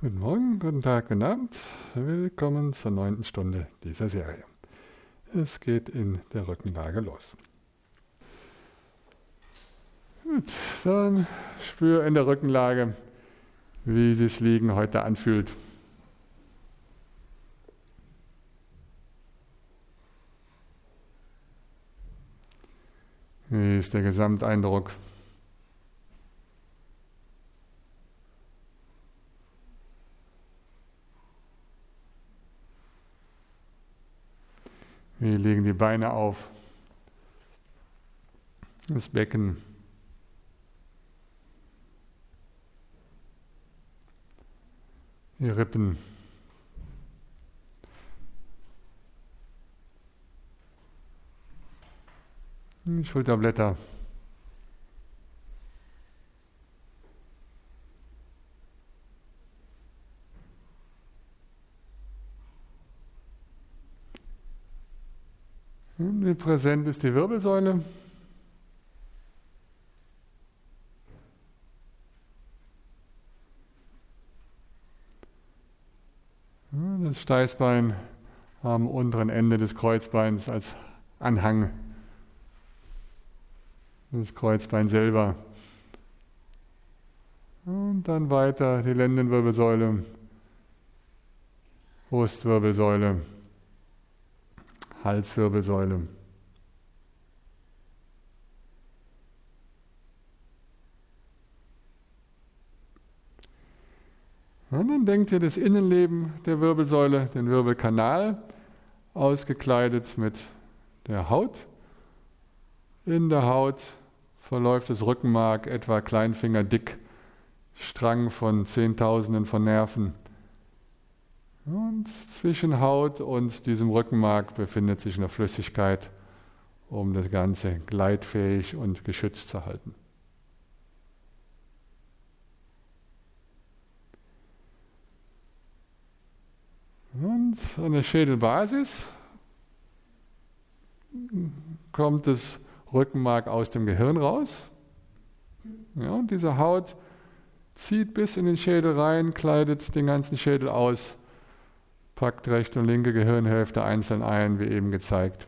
Guten Morgen, guten Tag, guten Abend. Willkommen zur 9. Stunde dieser Serie. Es geht in der Rückenlage los. Gut, dann spür in der Rückenlage, wie sich Liegen heute anfühlt. Wie ist der Gesamteindruck? Wie liegen die Beine auf? Das Becken. Die Rippen. Die Schulterblätter. Und wie präsent ist die Wirbelsäule? Das Steißbein am unteren Ende des Kreuzbeins als Anhang. Das Kreuzbein selber. Und dann weiter die Lendenwirbelsäule, Brustwirbelsäule, Halswirbelsäule. Und dann denkt ihr das Innenleben der Wirbelsäule, den Wirbelkanal, ausgekleidet mit der Haut. In der Haut verläuft das Rückenmark etwa kleinfingerdick, Strang von Zehntausenden von Nerven. Und zwischen Haut und diesem Rückenmark befindet sich eine Flüssigkeit, um das Ganze gleitfähig und geschützt zu halten. Und an der Schädelbasis kommt das Rückenmark aus dem Gehirn raus. Ja, und diese Haut zieht bis in den Schädel rein, kleidet den ganzen Schädel aus, packt rechte und linke Gehirnhälfte einzeln ein, wie eben gezeigt.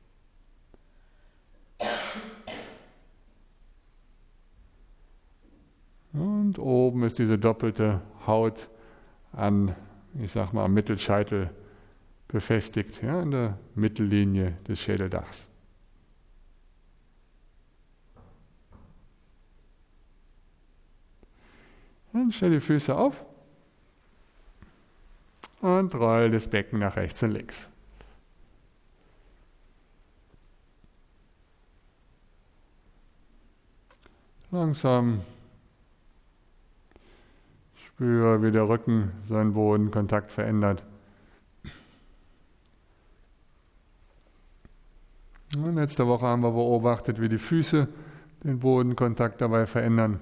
Und oben ist diese doppelte Haut am Mittelscheitel befestigt, ja, in der Mittellinie des Schädeldachs. Dann stell die Füße auf und roll das Becken nach rechts und links. Langsam spüre, wie der Rücken seinen Bodenkontakt verändert. Und letzte Woche haben wir beobachtet, wie die Füße den Bodenkontakt dabei verändern.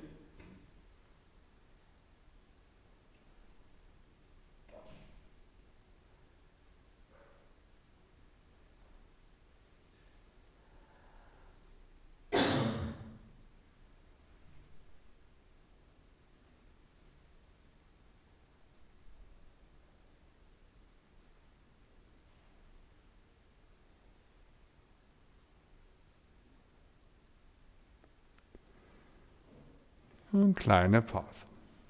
Eine kleine Pause.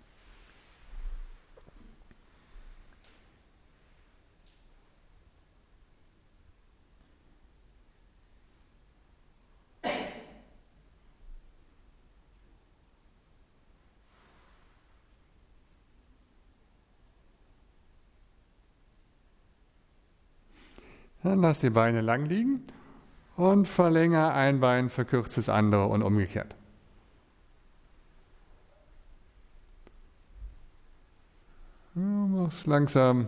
Dann lass die Beine lang liegen und verlängere ein Bein, verkürze das andere und umgekehrt. Mach's langsam,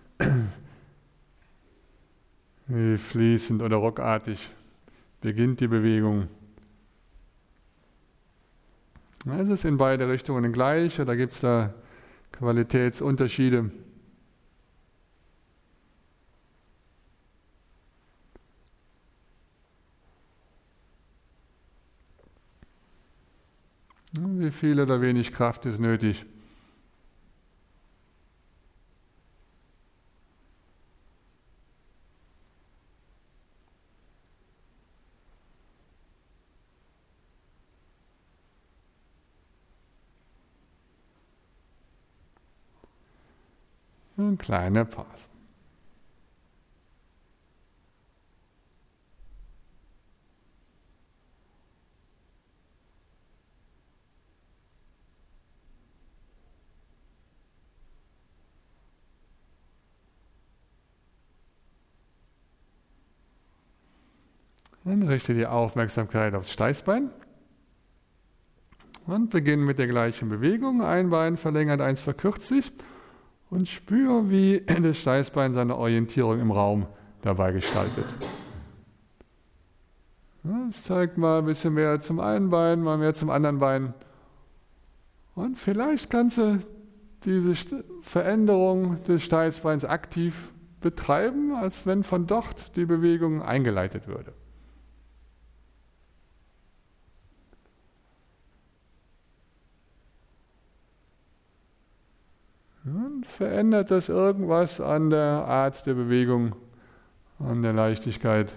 wie fließend oder ruckartig beginnt die Bewegung. Ist es in beide Richtungen gleich oder gibt es da Qualitätsunterschiede? Wie viel oder wenig Kraft ist nötig? Eine kleine Pause. Dann richte die Aufmerksamkeit aufs Steißbein und beginne mit der gleichen Bewegung. Ein Bein verlängert, eins verkürzt sich und spüre, wie das Steißbein seine Orientierung im Raum dabei gestaltet. Es zeigt mal ein bisschen mehr zum einen Bein, mal mehr zum anderen Bein. Und vielleicht kannst du diese Veränderung des Steißbeins aktiv betreiben, als wenn von dort die Bewegung eingeleitet würde. Und verändert das irgendwas an der Art der Bewegung, an der Leichtigkeit?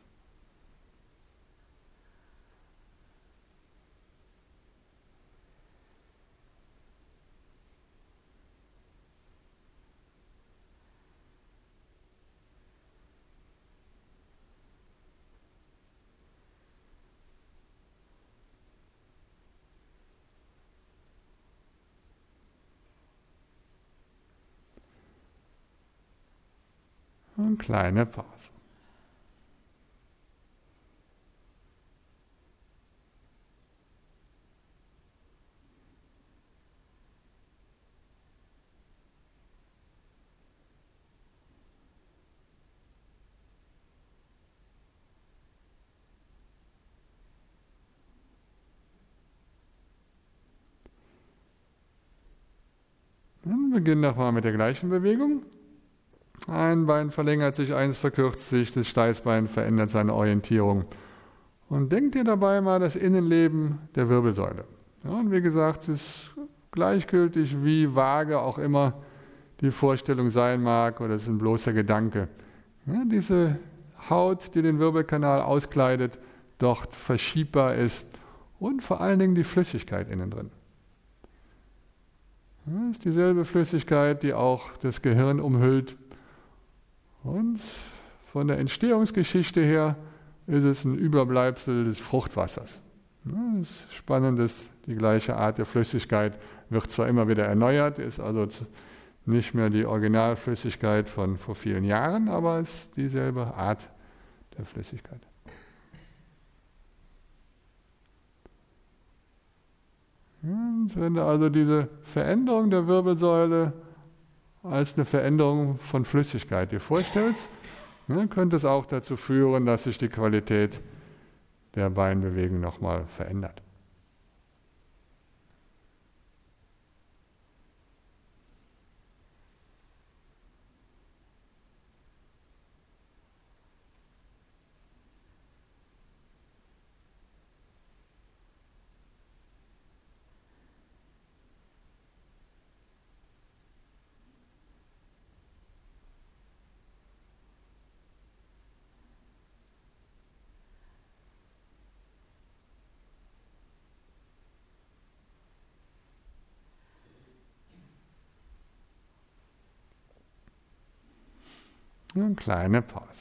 Und kleine Pause. Dann beginnen nochmal mit der gleichen Bewegung. Ein Bein verlängert sich, eins verkürzt sich, das Steißbein verändert seine Orientierung. Und denk dir dabei mal das Innenleben der Wirbelsäule. Ja, und wie gesagt, es ist gleichgültig, wie vage auch immer die Vorstellung sein mag oder es ist ein bloßer Gedanke. Ja, diese Haut, die den Wirbelkanal auskleidet, dort verschiebbar ist und vor allen Dingen die Flüssigkeit innen drin. Das ist dieselbe Flüssigkeit, die auch das Gehirn umhüllt. Und von der Entstehungsgeschichte her ist es ein Überbleibsel des Fruchtwassers. Das Spannende ist, die gleiche Art der Flüssigkeit wird zwar immer wieder erneuert, ist also nicht mehr die Originalflüssigkeit von vor vielen Jahren, aber es ist dieselbe Art der Flüssigkeit. Und wenn du also diese Veränderung der Wirbelsäule als eine Veränderung von Flüssigkeit dir vorstellst, könnte es auch dazu führen, dass sich die Qualität der Beinbewegung nochmal verändert. Eine kleine Pause.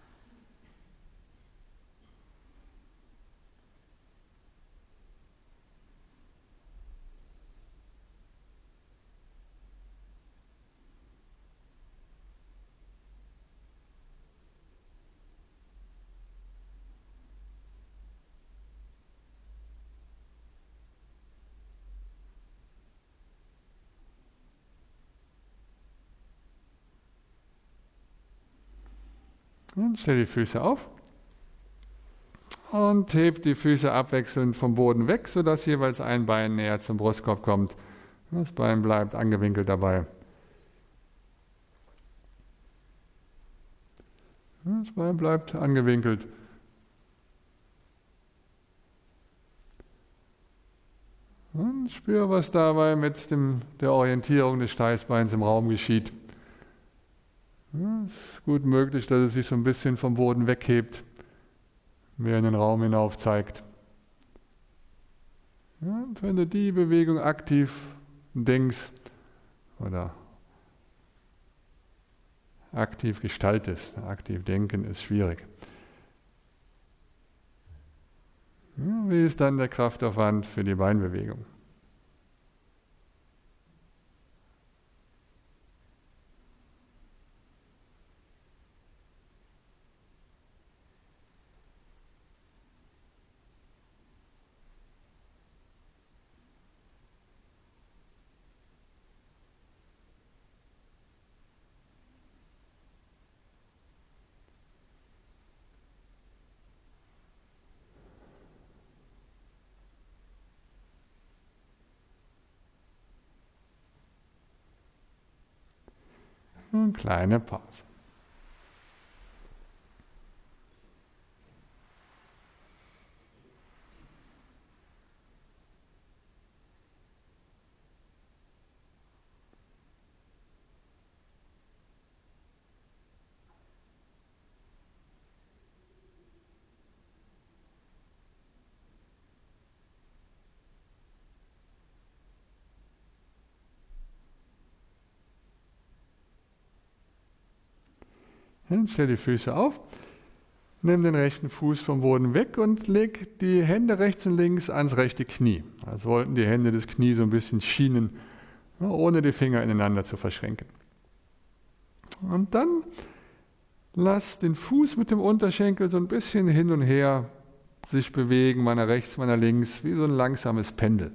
Und stell die Füße auf und heb die Füße abwechselnd vom Boden weg, sodass jeweils ein Bein näher zum Brustkorb kommt. Das Bein bleibt angewinkelt dabei. Das Bein bleibt angewinkelt. Und spür, was dabei mit der Orientierung des Steißbeins im Raum geschieht. Es ist gut möglich, dass es sich so ein bisschen vom Boden weghebt, mehr in den Raum hinauf zeigt. Ja, und wenn du die Bewegung aktiv denkst oder aktiv gestaltest. Aktiv denken ist schwierig. Ja, wie ist dann der Kraftaufwand für die Beinbewegung? Eine kleine Pause. Dann stell die Füße auf, nimm den rechten Fuß vom Boden weg und leg die Hände rechts und links ans rechte Knie. Als wollten die Hände das Knie so ein bisschen schienen, ohne die Finger ineinander zu verschränken. Und dann lass den Fuß mit dem Unterschenkel so ein bisschen hin und her sich bewegen, mal nach rechts, mal nach links, wie so ein langsames Pendel.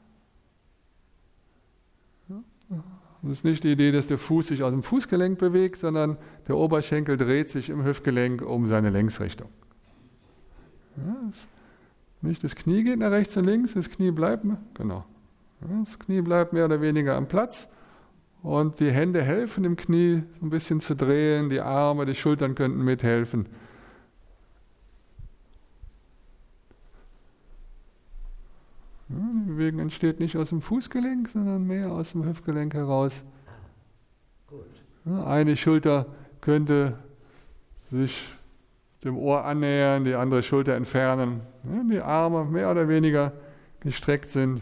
Das ist nicht die Idee, dass der Fuß sich aus dem Fußgelenk bewegt, sondern der Oberschenkel dreht sich im Hüftgelenk um seine Längsrichtung. Ja, nicht das Knie geht nach rechts und links, das Knie bleibt, genau. Ja, das Knie bleibt mehr oder weniger am Platz und die Hände helfen dem Knie so ein bisschen zu drehen, die Arme, die Schultern könnten mithelfen. Ja, die Bewegung entsteht nicht aus dem Fußgelenk, sondern mehr aus dem Hüftgelenk heraus. Ja, eine Schulter könnte sich dem Ohr annähern, die andere Schulter entfernen. Ja, die Arme mehr oder weniger gestreckt sind.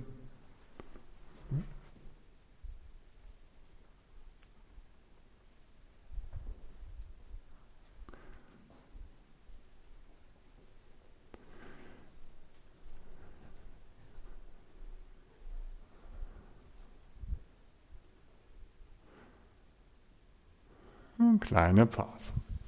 Eine kleine Pause.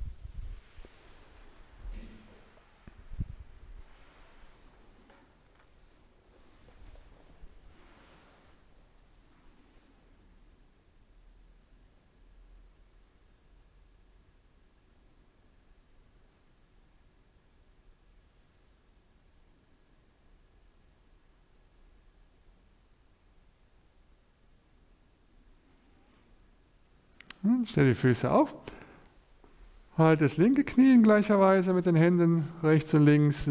Stell die Füße auf. Halt das linke Knie in gleicher Weise mit den Händen rechts und links.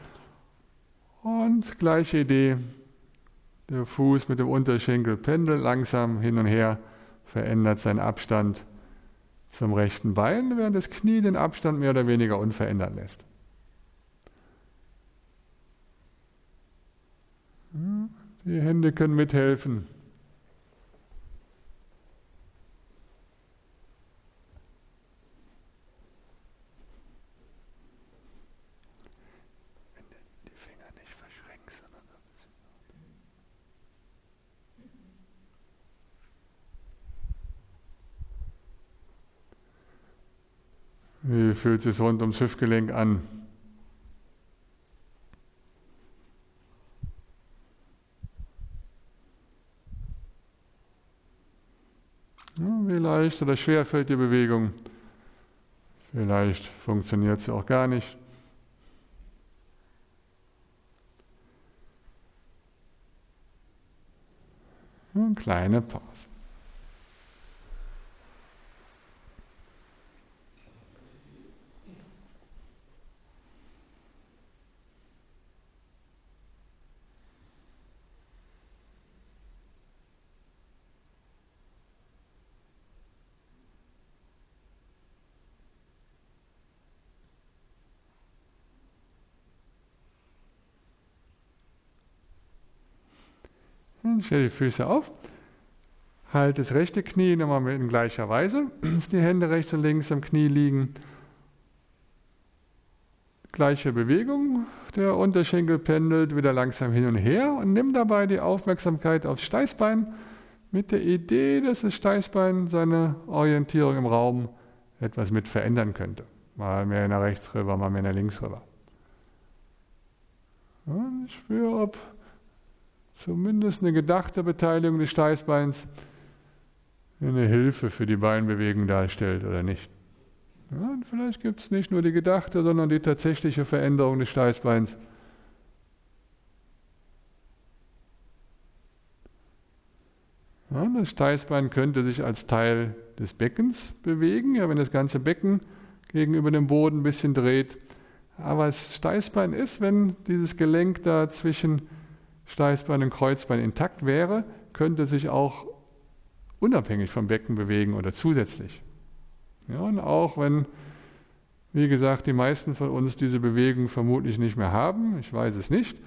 Und gleiche Idee. Der Fuß mit dem Unterschenkel pendelt langsam hin und her, verändert seinen Abstand zum rechten Bein, während das Knie den Abstand mehr oder weniger unverändert lässt. Die Hände können mithelfen. Wie fühlt es sich rund ums Hüftgelenk an? Ja, wie leicht oder schwer fällt die Bewegung? Vielleicht funktioniert sie auch gar nicht. Eine kleine Pause. Stell die Füße auf, Halt das rechte Knie nochmal in gleicher Weise, dass die Hände rechts und links am Knie liegen. Gleiche Bewegung, der Unterschenkel pendelt wieder langsam hin und her und nimm dabei die Aufmerksamkeit aufs Steißbein mit der Idee, dass das Steißbein seine Orientierung im Raum etwas mit verändern könnte. Mal mehr nach rechts rüber, mal mehr nach links rüber. Und spüre, ob zumindest eine gedachte Beteiligung des Steißbeins eine Hilfe für die Beinbewegung darstellt oder nicht. Ja, und vielleicht gibt es nicht nur die gedachte, sondern die tatsächliche Veränderung des Steißbeins. Ja, das Steißbein könnte sich als Teil des Beckens bewegen, ja, wenn das ganze Becken gegenüber dem Boden ein bisschen dreht. Aber das Steißbein ist, wenn dieses Gelenk da zwischen Steißbein und Kreuzbein intakt wäre, könnte sich auch unabhängig vom Becken bewegen oder zusätzlich. Ja, und auch wenn, wie gesagt, die meisten von uns diese Bewegung vermutlich nicht mehr haben, ich weiß es nicht,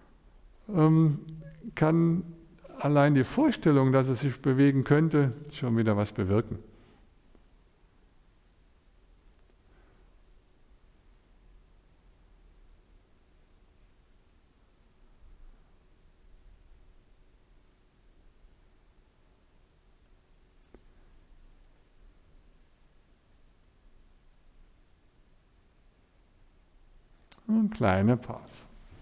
kann allein die Vorstellung, dass es sich bewegen könnte, schon wieder was bewirken. Und kleine Pause.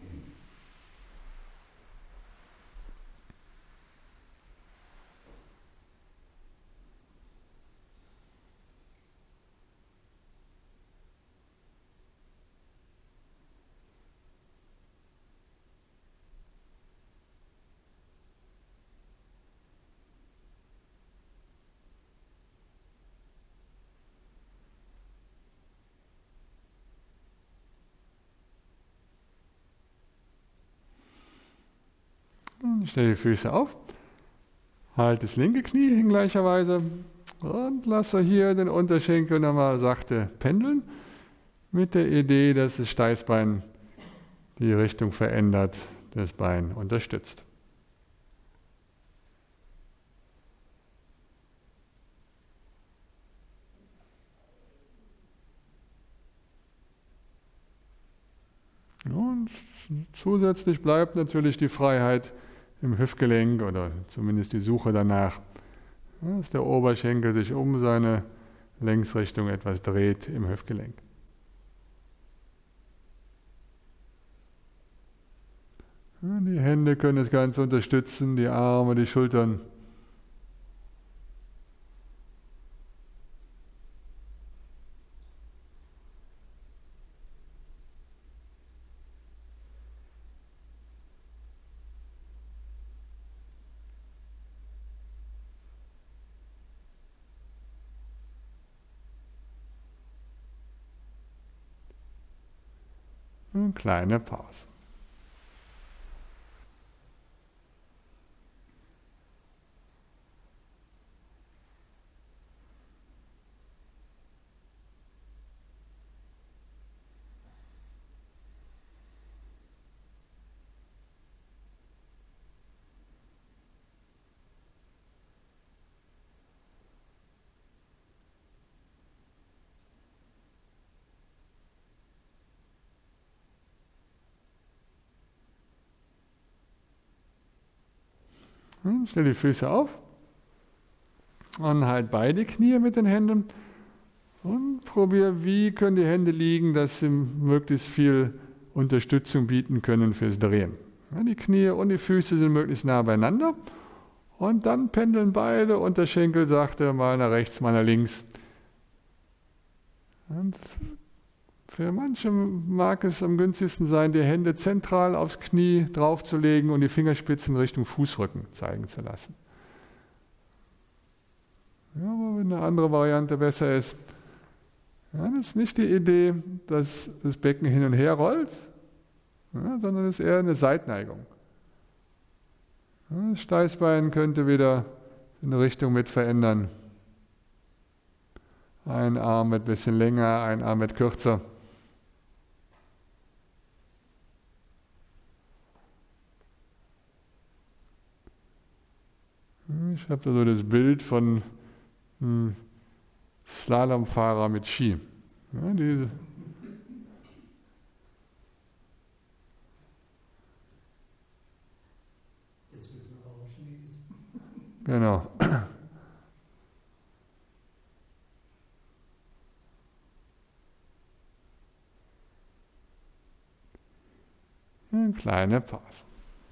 Stell die Füße auf, halt das linke Knie in gleicher Weise und lasse hier den Unterschenkel nochmal sachte pendeln mit der Idee, dass das Steißbein die Richtung verändert, das Bein unterstützt. Und zusätzlich bleibt natürlich die Freiheit im Hüftgelenk oder zumindest die Suche danach, dass der Oberschenkel sich um seine Längsrichtung etwas dreht im Hüftgelenk. Die Hände können das Ganze unterstützen, die Arme, die Schultern. Eine kleine Pause. Stell die Füße auf und halt beide Knie mit den Händen und probier, wie können die Hände liegen, dass sie möglichst viel Unterstützung bieten können fürs Drehen. Ja, die Knie und die Füße sind möglichst nah beieinander und dann pendeln beide Unterschenkel sachte mal nach rechts, mal nach links. Und für manche mag es am günstigsten sein, die Hände zentral aufs Knie draufzulegen und die Fingerspitzen Richtung Fußrücken zeigen zu lassen. Ja, aber wenn eine andere Variante besser ist, ja, das ist nicht die Idee, dass das Becken hin und her rollt, ja, sondern es ist eher eine Seitneigung. Ja, das Steißbein könnte wieder eine Richtung mit verändern. Ein Arm wird ein bisschen länger, ein Arm wird kürzer. Ich habe da so das Bild von einem Slalomfahrer mit Ski. Ja, diese. Jetzt wissen wir, warum Schnee ist. Genau. Eine kleine Pause.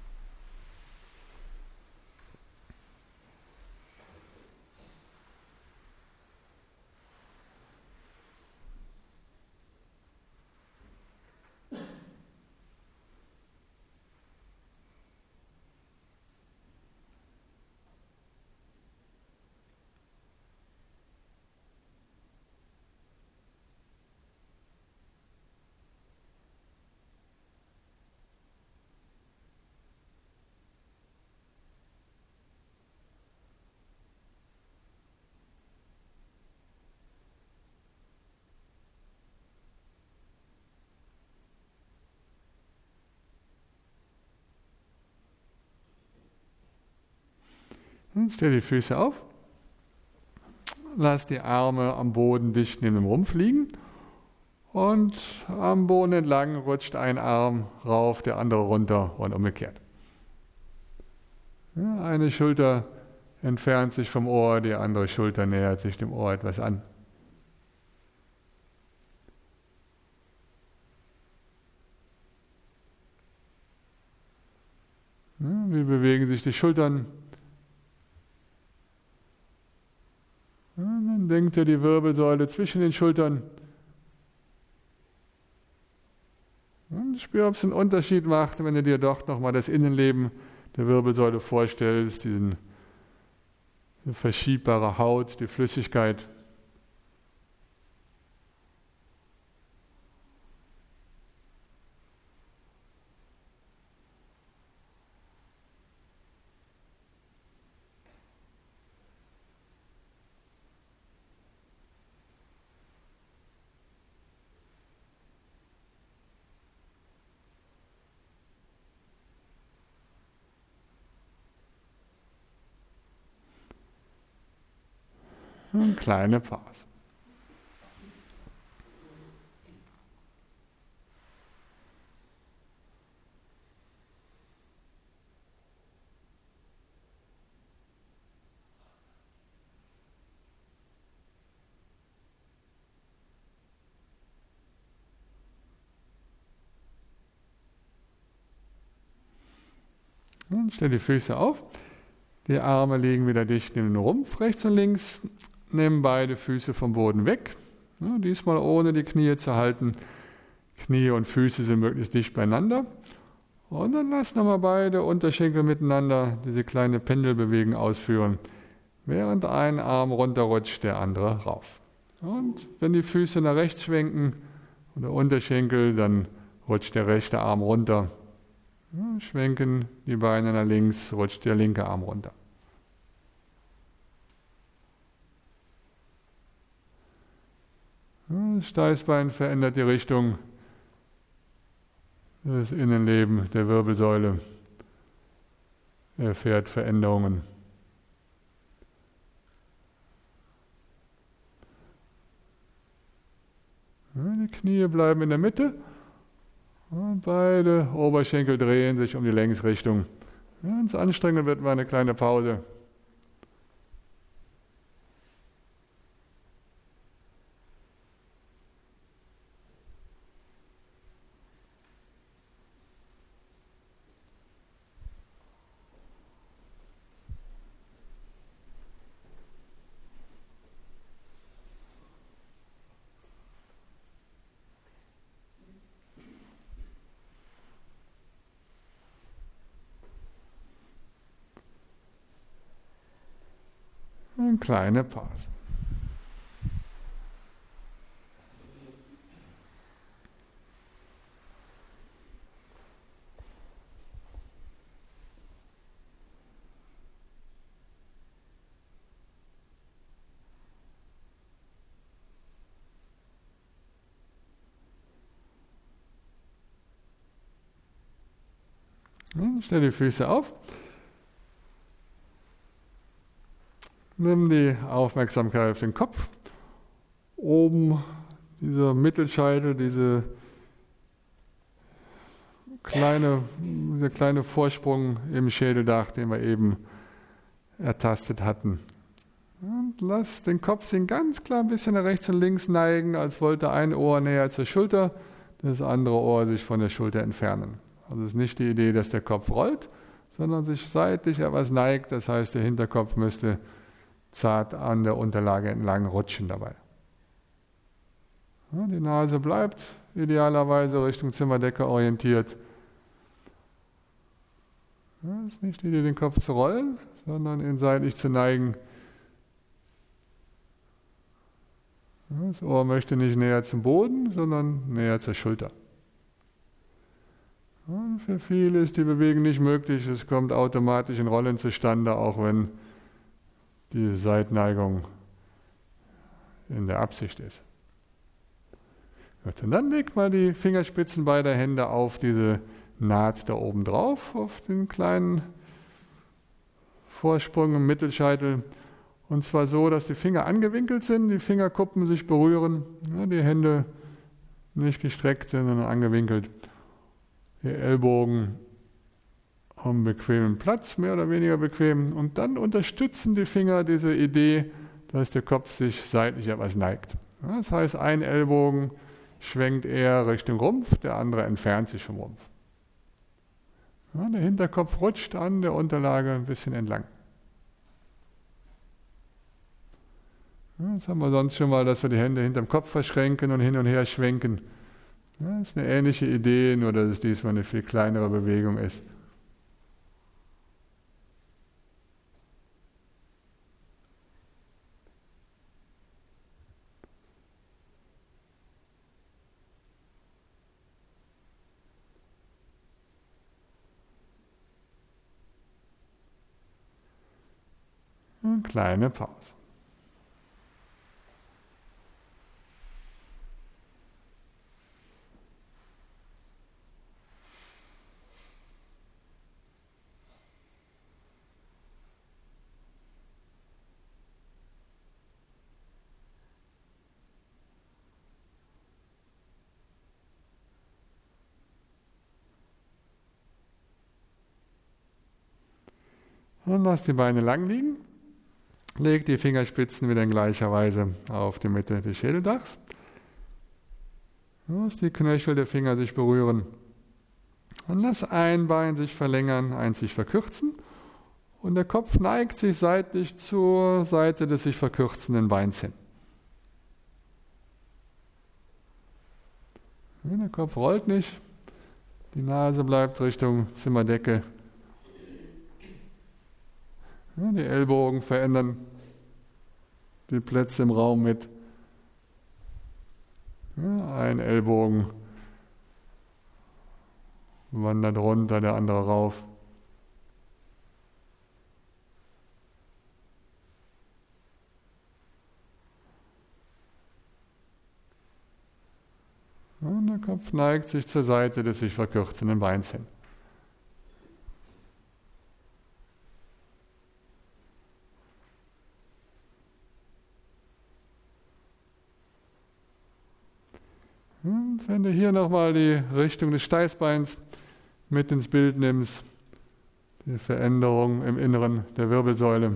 Stell die Füße auf, lass die Arme am Boden dicht neben dem Rumpf liegen und am Boden entlang rutscht ein Arm rauf, der andere runter und umgekehrt. Ja, eine Schulter entfernt sich vom Ohr, die andere Schulter nähert sich dem Ohr etwas an. Ja, wie bewegen sich die Schultern? Ja, dann denkt ihr die Wirbelsäule zwischen den Schultern. Und spür, ob es einen Unterschied macht, wenn du dir doch nochmal das Innenleben der Wirbelsäule vorstellst, diese verschiebbare Haut, die Flüssigkeit. Eine kleine Pause. Und stell die Füße auf. Die Arme liegen wieder dicht neben den Rumpf, rechts und links. Nimm beide Füße vom Boden weg. Ja, diesmal ohne die Knie zu halten. Knie und Füße sind möglichst dicht beieinander. Und dann lass nochmal beide Unterschenkel miteinander diese kleine Pendelbewegung ausführen. Während ein Arm runterrutscht, der andere rauf. Und wenn die Füße nach rechts schwenken und der Unterschenkel, dann rutscht der rechte Arm runter. Ja, schwenken die Beine nach links, rutscht der linke Arm runter. Ja, das Steißbein verändert die Richtung. Das Innenleben der Wirbelsäule erfährt Veränderungen. Ja, die Knie bleiben in der Mitte. Und beide Oberschenkel drehen sich um die Längsrichtung. Wenn es anstrengend wird, mal eine kleine Pause. Eine kleine Pause. Stell die Füße auf. nimm die Aufmerksamkeit auf den Kopf. Oben dieser Mittelscheitel, dieser kleine Vorsprung im Schädeldach, den wir eben ertastet hatten. Und lass den Kopf sich ganz klar ein bisschen nach rechts und links neigen, als wollte ein Ohr näher zur Schulter, das andere Ohr sich von der Schulter entfernen. Also es ist nicht die Idee, dass der Kopf rollt, sondern sich seitlich etwas neigt. Das heißt, der Hinterkopf müsste zart an der Unterlage entlang rutschen dabei. Ja, die Nase bleibt idealerweise Richtung Zimmerdecke orientiert. Ja, es ist nicht die Idee, den Kopf zu rollen, sondern ihn seitlich zu neigen. Ja, das Ohr möchte nicht näher zum Boden, sondern näher zur Schulter. Ja, für viele ist die Bewegung nicht möglich. Es kommt automatisch in Rollen zustande, auch wenn die Seitneigung in der Absicht ist. Gut, und dann legt mal die Fingerspitzen beider Hände auf diese Naht da oben drauf, auf den kleinen Vorsprung im Mittelscheitel. Und zwar so, dass die Finger angewinkelt sind, die Fingerkuppen sich berühren, ja, die Hände nicht gestreckt sind, sondern angewinkelt. Die Ellbogen am bequemen Platz, mehr oder weniger bequem. Und dann unterstützen die Finger diese Idee, dass der Kopf sich seitlich etwas neigt. Ja, das heißt, ein Ellbogen schwenkt eher Richtung Rumpf, der andere entfernt sich vom Rumpf. Ja, der Hinterkopf rutscht an der Unterlage ein bisschen entlang. Ja, das haben wir sonst schon mal, dass wir die Hände hinterm Kopf verschränken und her schwenken. Ja, das ist eine ähnliche Idee, nur dass es diesmal eine viel kleinere Bewegung ist. Eine kleine Pause. Und lass die Beine lang liegen. Leg die Fingerspitzen wieder in gleicher Weise auf die Mitte des Schädeldachs. Lass die Knöchel der Finger sich berühren. Und lass ein Bein sich verlängern, eins sich verkürzen. Und der Kopf neigt sich seitlich zur Seite des sich verkürzenden Beins hin. Der Kopf rollt nicht. Die Nase bleibt Richtung Zimmerdecke. Ja, die Ellbogen verändern die Plätze im Raum mit. Ja, ein Ellbogen wandert runter, der andere rauf. Und der Kopf neigt sich zur Seite des sich verkürzenden Beins hin. Und wenn du hier nochmal die Richtung des Steißbeins mit ins Bild nimmst, die Veränderung im Inneren der Wirbelsäule.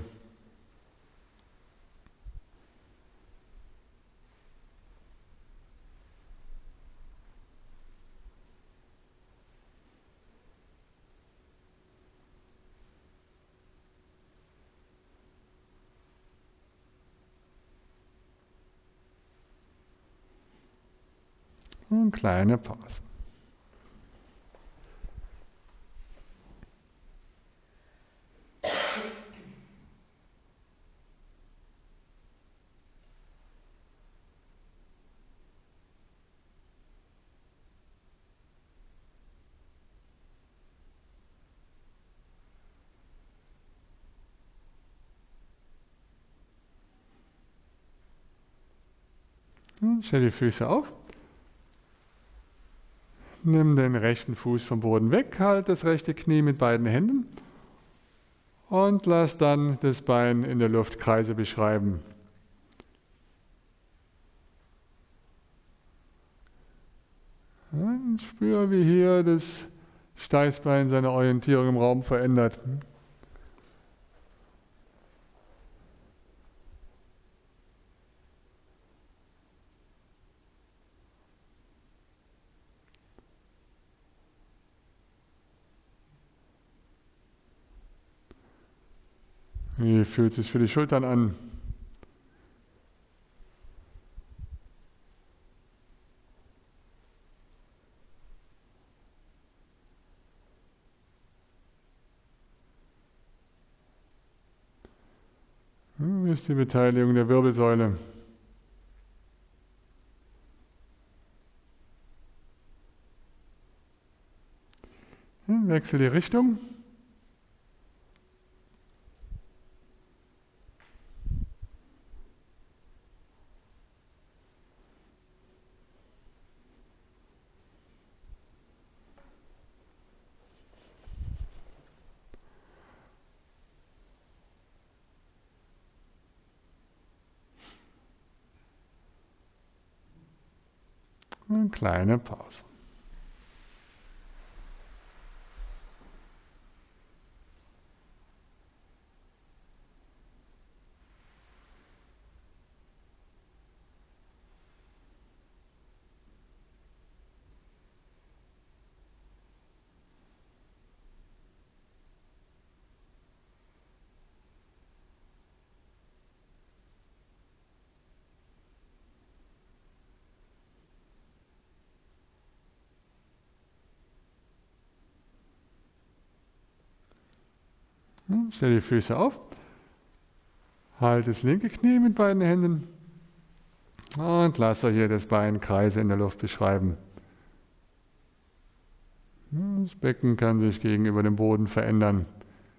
Und kleine Pause. Stell die Füße auf. Nimm den rechten Fuß vom Boden weg, halt das rechte Knie mit beiden Händen Und lass dann das Bein in der Luft Kreise beschreiben. Und spür, wie hier das Steißbein seine Orientierung im Raum verändert. Wie fühlt es sich für die Schultern an? Wie ist die Beteiligung der Wirbelsäule? Wechsel die Richtung. Eine kleine Pause. Stell die Füße auf. Halt das linke Knie mit beiden Händen. Und lasse hier das Bein Kreise in der Luft beschreiben. Das Becken kann sich gegenüber dem Boden verändern.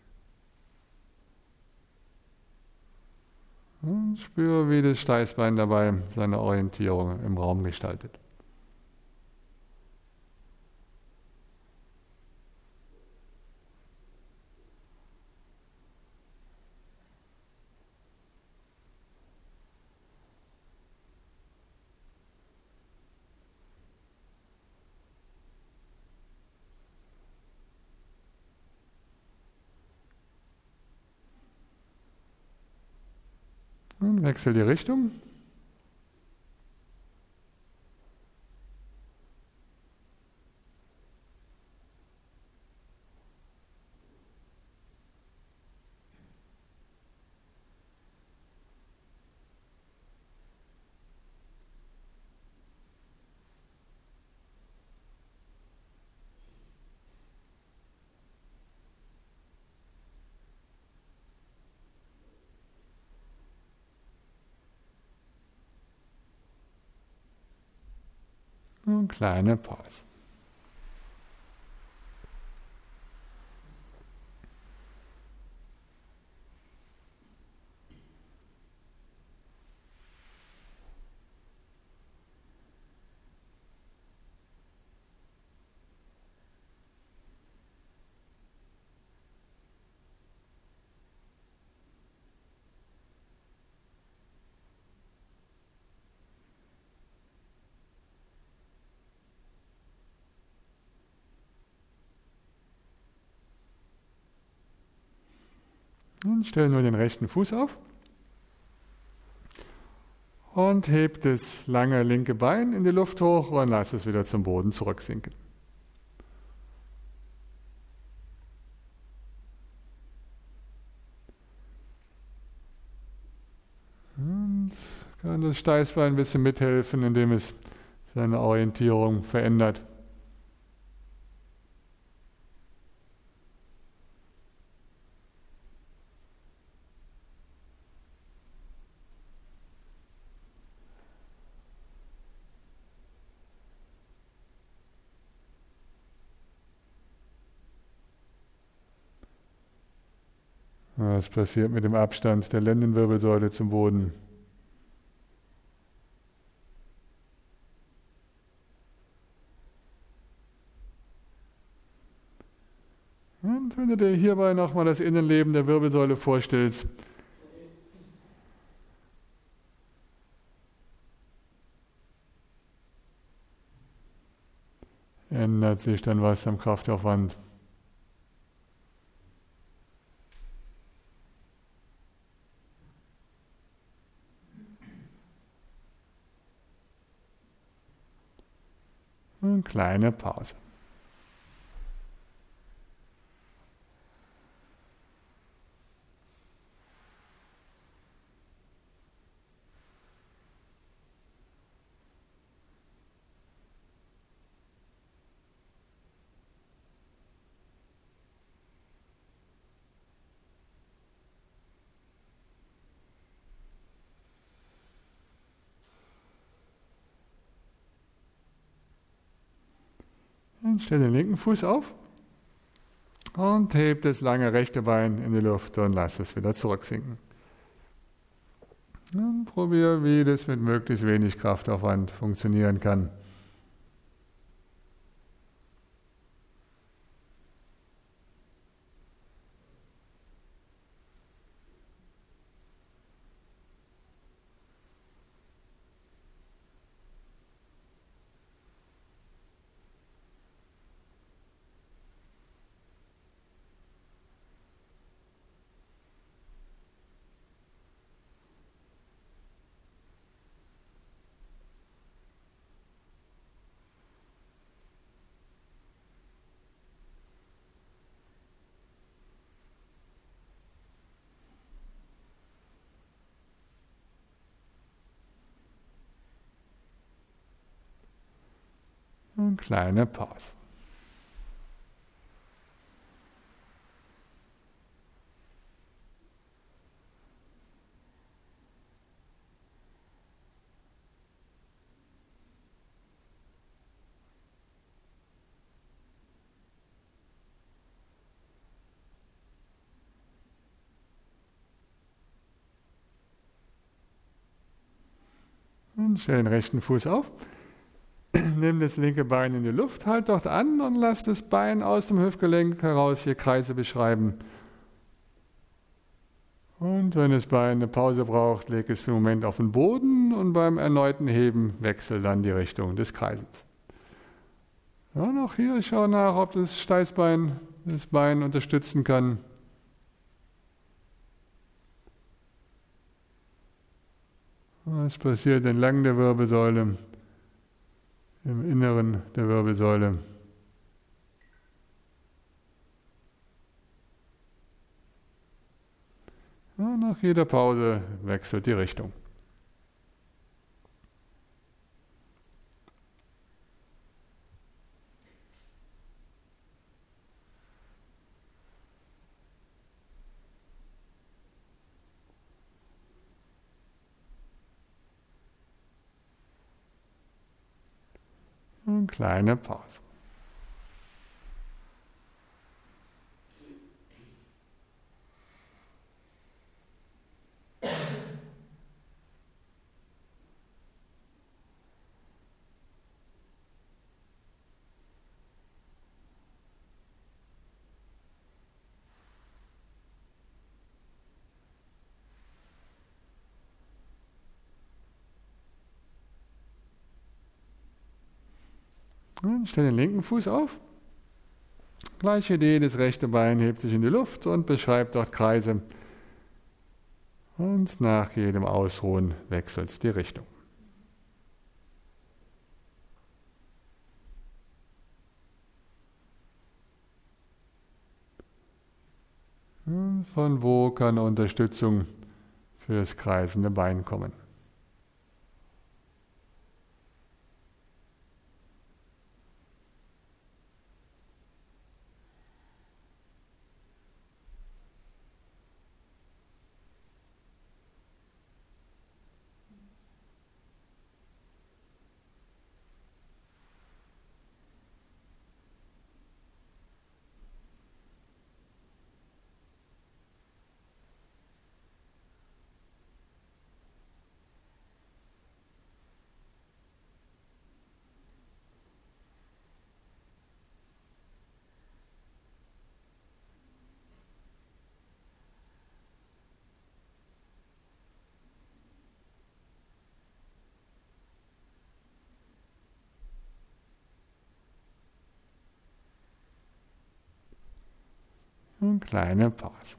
Und spüre, wie das Steißbein dabei seine Orientierung im Raum gestaltet. Und wechsel die Richtung. Und kleine Pause. Und stell nur den rechten Fuß auf. Und heb das lange linke Bein in die Luft hoch und lass es wieder zum Boden zurücksinken. Und kann das Steißbein ein bisschen mithelfen, indem es seine Orientierung verändert. Was passiert mit dem Abstand der Lendenwirbelsäule zum Boden? Und Wenn du dir hierbei nochmal das Innenleben der Wirbelsäule vorstellst, ändert sich dann was am Kraftaufwand. Eine kleine Pause. Dann stell den linken Fuß auf und heb das lange rechte Bein in die Luft und lass es wieder zurücksinken. Und probier, wie das mit möglichst wenig Kraftaufwand funktionieren kann. Eine kleine Pause. Und stell den rechten Fuß auf. Nimm das linke Bein in die Luft, halt dort an und lass das Bein aus dem Hüftgelenk heraus hier Kreise beschreiben. Und wenn das Bein eine Pause braucht, leg es für einen Moment auf den Boden und beim erneuten Heben wechsel dann die Richtung des Kreises. Ja, und auch hier schau nach, ob das Steißbein das Bein unterstützen kann. Was passiert entlang der Wirbelsäule, im Inneren der Wirbelsäule? Ja, nach jeder Pause wechselt die Richtung. Eine kleine Pause. Und stell den linken Fuß auf. Gleiche Idee, das rechte Bein hebt sich in die Luft und beschreibt dort Kreise. Und nach jedem Ausruhen wechselt die Richtung. Und von wo kann Unterstützung für das kreisende Bein kommen? Eine kleine Pause.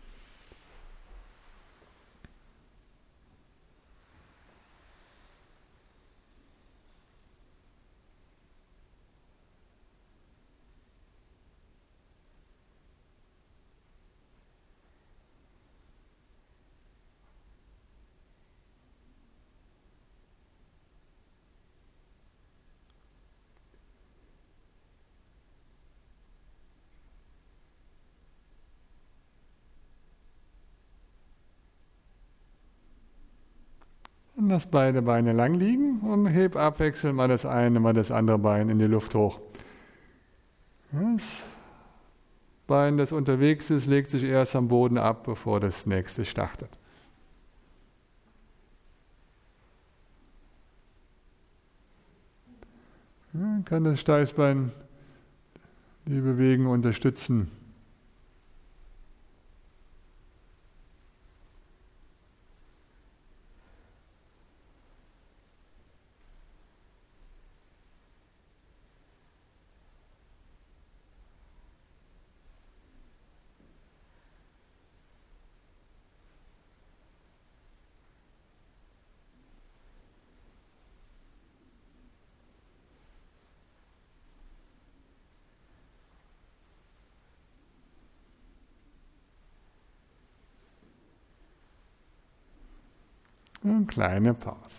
Und lass beide Beine lang liegen und heb abwechselnd mal das eine, mal das andere Bein in die Luft hoch. Das Bein, das unterwegs ist, legt sich erst am Boden ab, bevor das nächste startet. Ja, kann das Steißbein die Bewegung unterstützen. Eine kleine Pause.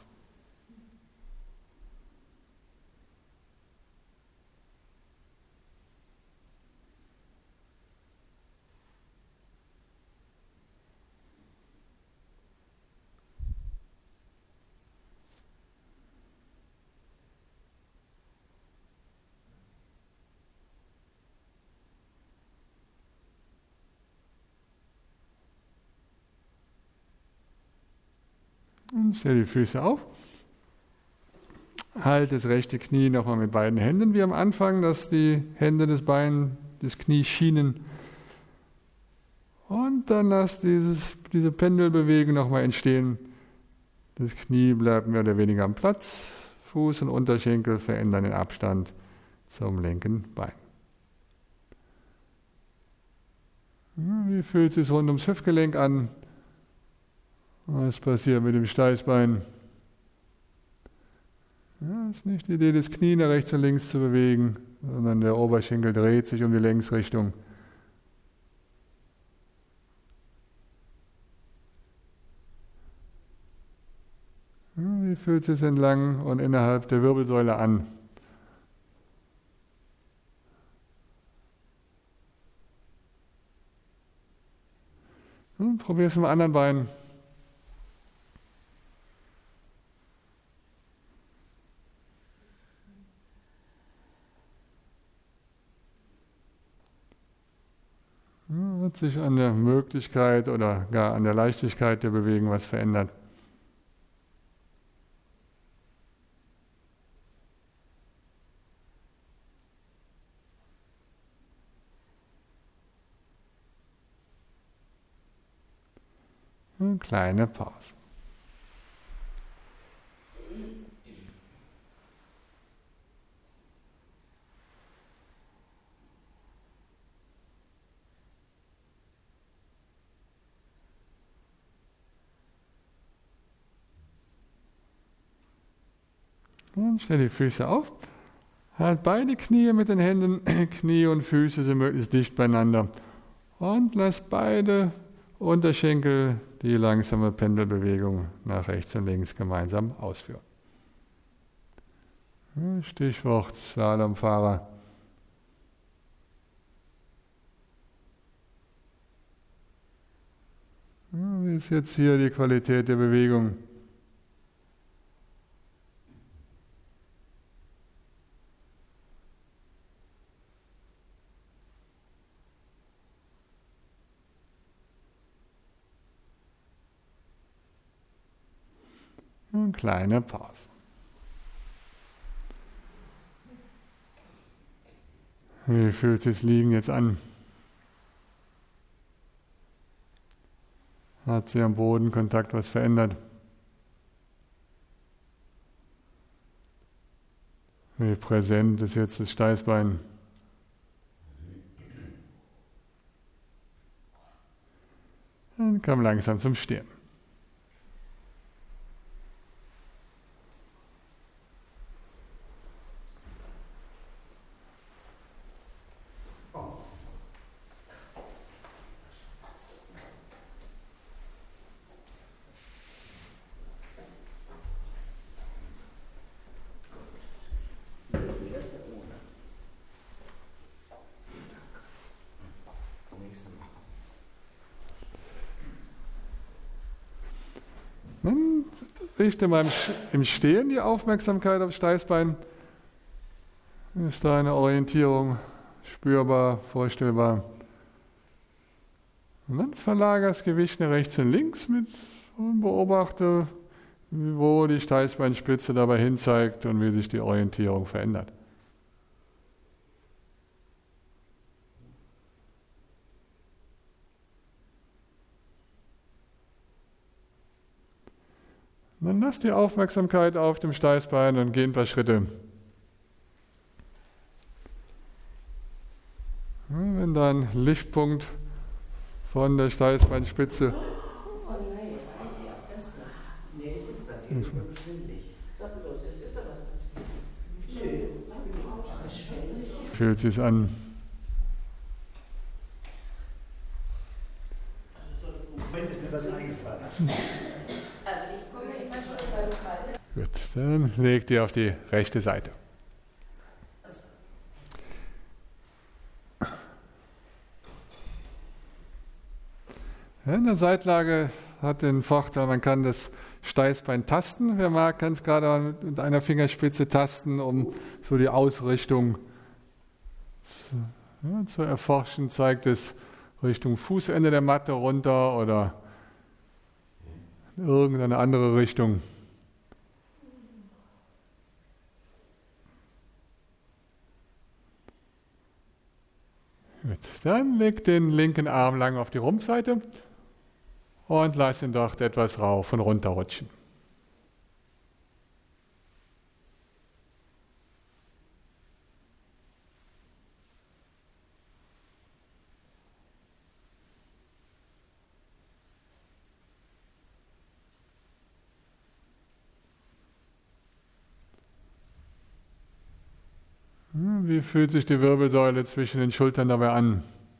Und stell die Füße auf. Halt das rechte Knie nochmal mit beiden Händen wie am Anfang, dass die Hände des Beines, des Knies schienen. Und dann lass diese Pendelbewegung nochmal entstehen. Das Knie bleibt mehr oder weniger am Platz. Fuß und Unterschenkel verändern den Abstand zum linken Bein. Wie fühlt es sich rund ums Hüftgelenk an? Was passiert mit dem Steißbein? Ja, ist nicht die Idee, das Knie nach rechts und links zu bewegen, sondern der Oberschenkel dreht sich um die Längsrichtung. Ja, wie fühlt es sich entlang und innerhalb der Wirbelsäule an? Probier es mit dem anderen Bein. Hat sich an der Möglichkeit oder gar an der Leichtigkeit der Bewegung was verändert? Eine kleine Pause. Und stell die Füße auf. Halt beide Knie mit den Händen. Knie und Füße sind möglichst dicht beieinander. Und lass beide Unterschenkel die langsame Pendelbewegung nach rechts und links gemeinsam ausführen. Stichwort Slalomfahrer. Wie ist jetzt hier die Qualität der Bewegung? Eine kleine Pause. Wie fühlt sich das Liegen jetzt an? Hat sich am Bodenkontakt was verändert? Wie präsent ist jetzt das Steißbein? Dann komm langsam zum Stehen. Dann richte mal im Stehen die Aufmerksamkeit aufs Steißbein. Ist da eine Orientierung spürbar, vorstellbar? Und dann verlagere das Gewicht nach rechts und links mit und beobachte, wo die Steißbeinspitze dabei hinzeigt und wie sich die Orientierung verändert. Dann lass die Aufmerksamkeit auf dem Steißbein und geh ein paar Schritte. Wenn dein Lichtpunkt von der Steißbeinspitze Oh nein, ja, das noch. Nee, ist nichts passiert, nur schwindelig. Sag bloß, es ist doch was passiert. Nö, schwindelig. fühlt sich an. Moment ist mir was eingefallen. Also ich komme nicht mal schon beim Kalt. Gut, dann leg die auf die rechte Seite. Ja, in der Seitlage hat den Vorteil, man kann das Steißbein tasten. Wer mag, kann es gerade mit einer Fingerspitze tasten, um so die Ausrichtung zu erforschen. Zeigt es Richtung Fußende der Matte runter oder in irgendeine andere Richtung. Gut, dann leg den linken Arm lang auf die Rumpfseite und lass ihn dort etwas rauf und runter rutschen. Wie fühlt sich die Wirbelsäule zwischen den Schultern dabei an?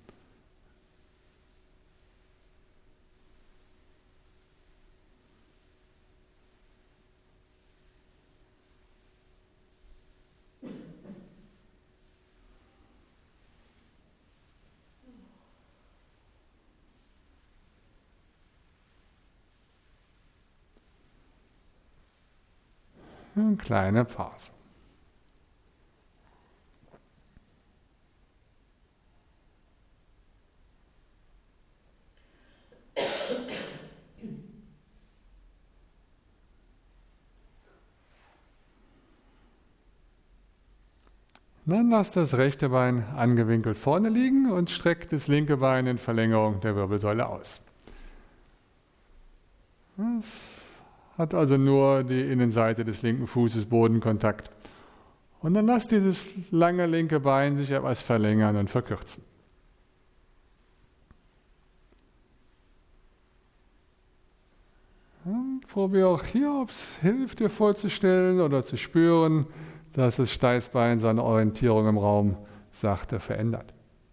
Eine kleine Pause. Dann lass das rechte Bein angewinkelt vorne liegen und streck das linke Bein in Verlängerung der Wirbelsäule aus. Es hat also nur die Innenseite des linken Fußes Bodenkontakt. Und dann lass dieses lange linke Bein sich etwas verlängern und verkürzen. Probiere auch hier, ob es hilft, dir vorzustellen oder zu spüren, dass das Steißbein seine Orientierung im Raum sachte verändert.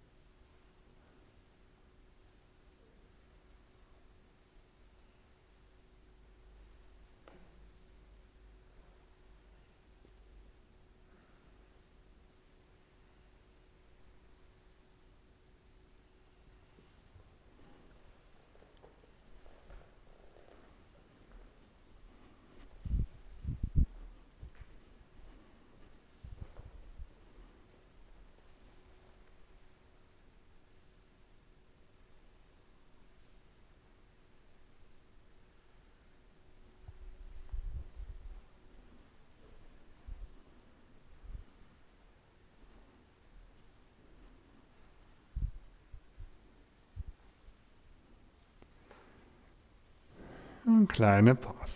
Eine kleine Pause.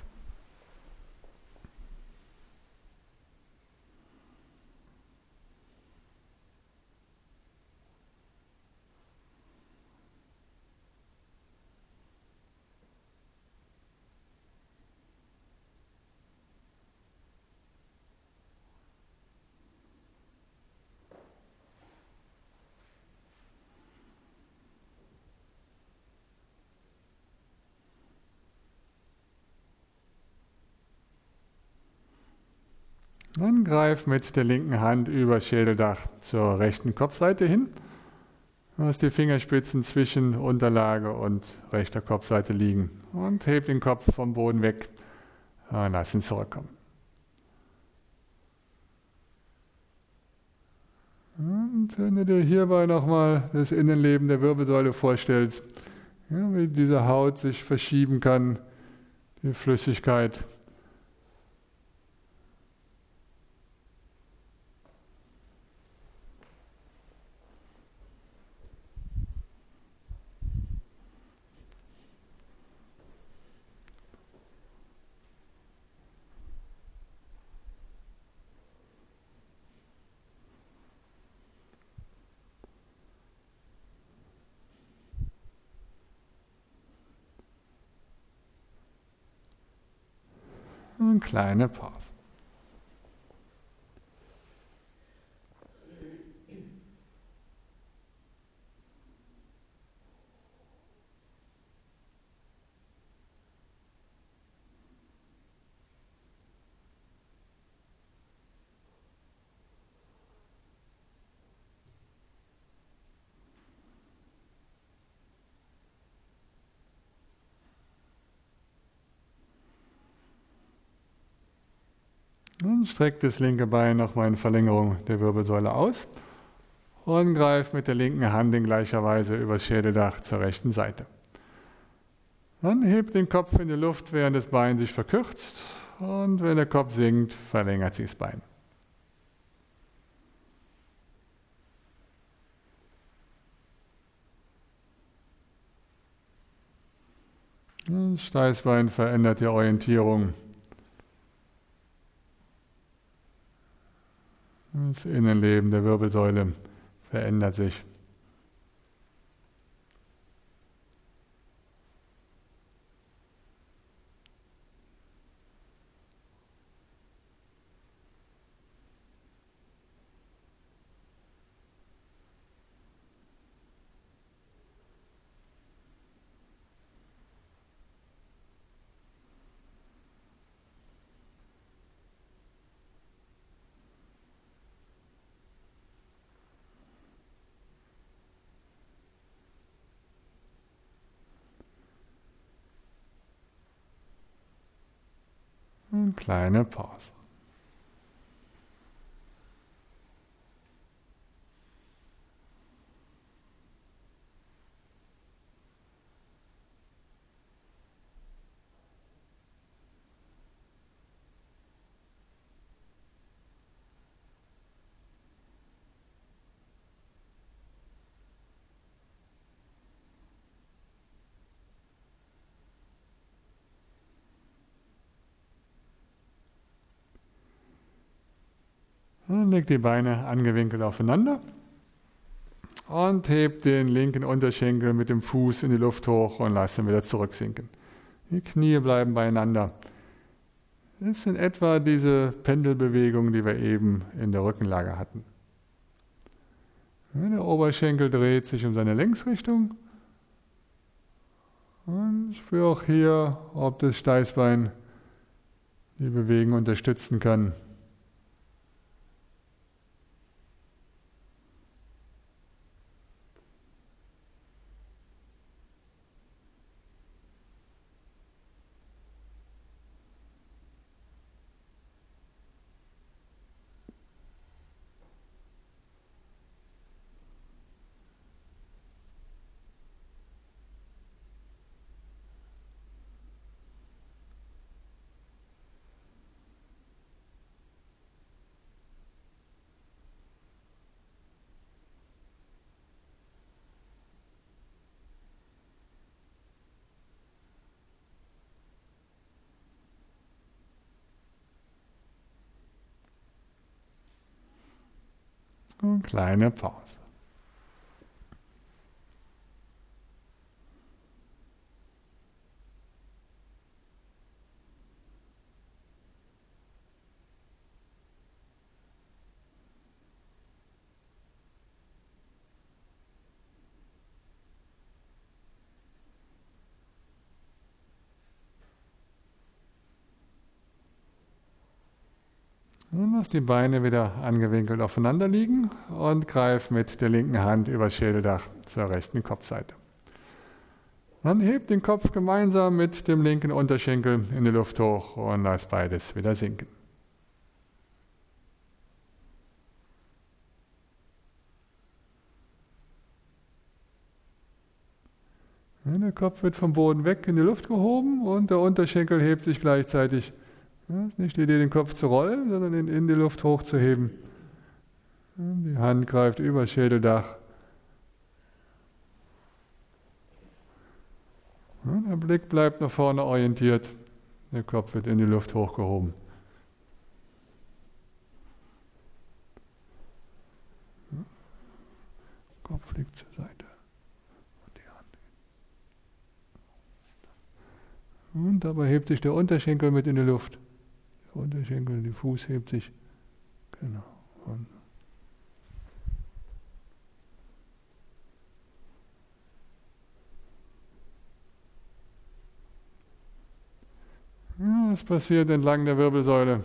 Dann greif mit der linken Hand über Schädeldach zur rechten Kopfseite hin. Lass die Fingerspitzen zwischen Unterlage und rechter Kopfseite liegen und heb den Kopf vom Boden weg und lass ihn zurückkommen. Und wenn du dir hierbei nochmal das Innenleben der Wirbelsäule vorstellst, ja, wie diese Haut sich verschieben kann, die Flüssigkeit. Eine kleine Pause. Und streck das linke Bein nochmal in Verlängerung der Wirbelsäule aus und greif mit der linken Hand in gleicher Weise übers Schädeldach zur rechten Seite. Dann heb den Kopf in die Luft, während das Bein sich verkürzt, und wenn der Kopf sinkt, verlängert sich das Bein. Das Steißbein verändert die Orientierung. Das Innenleben der Wirbelsäule verändert sich. Eine kleine Pause. Dann leg die Beine angewinkelt aufeinander und heb den linken Unterschenkel mit dem Fuß in die Luft hoch und lass ihn wieder zurücksinken. Die Knie bleiben beieinander. Das sind etwa diese Pendelbewegungen, die wir eben in der Rückenlage hatten. Der Oberschenkel dreht sich um seine Längsrichtung. Und spüre auch hier, ob das Steißbein die Bewegung unterstützen kann. Eine kleine Pause. Dann lass die Beine wieder angewinkelt aufeinander liegen und greif mit der linken Hand übers Schädeldach zur rechten Kopfseite. Dann heb den Kopf gemeinsam mit dem linken Unterschenkel in die Luft hoch und lass beides wieder sinken. Der Kopf wird vom Boden weg in die Luft gehoben und der Unterschenkel hebt sich gleichzeitig. Es ist nicht die Idee, den Kopf zu rollen, sondern ihn in die Luft hochzuheben. Die Hand greift übers Schädeldach. Der Blick bleibt nach vorne orientiert. Der Kopf wird in die Luft hochgehoben. Kopf liegt zur Seite. Und dabei hebt sich der Unterschenkel mit in die Luft. Der Unterschenkel, der Fuß hebt sich. Genau. Und ja, was passiert entlang der Wirbelsäule?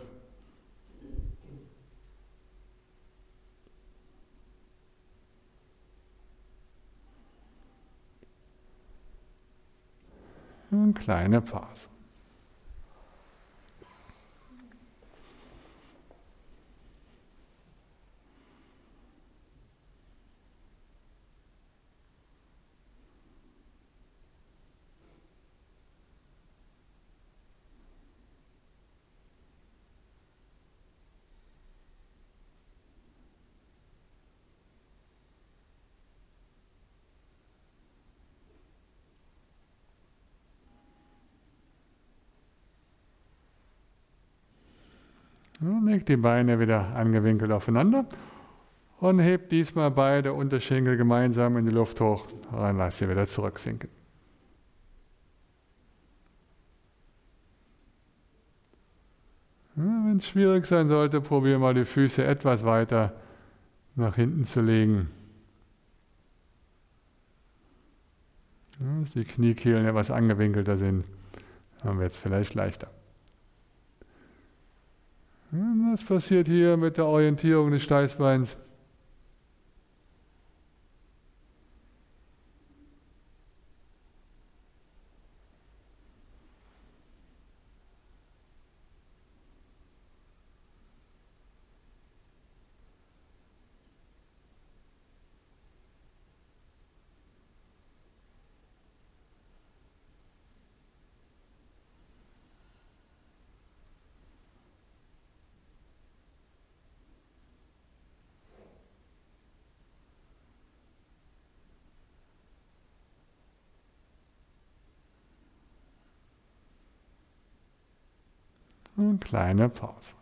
Eine kleine Pause. Leg die Beine wieder angewinkelt aufeinander und hebt diesmal beide Unterschenkel gemeinsam in die Luft hoch und lass sie wieder zurücksinken. Wenn es schwierig sein sollte, probier mal die Füße etwas weiter nach hinten zu legen. Dass die Kniekehlen etwas angewinkelter sind, dann wird es vielleicht leichter. Was passiert hier mit der Orientierung des Steißbeins? Eine kleine Pause.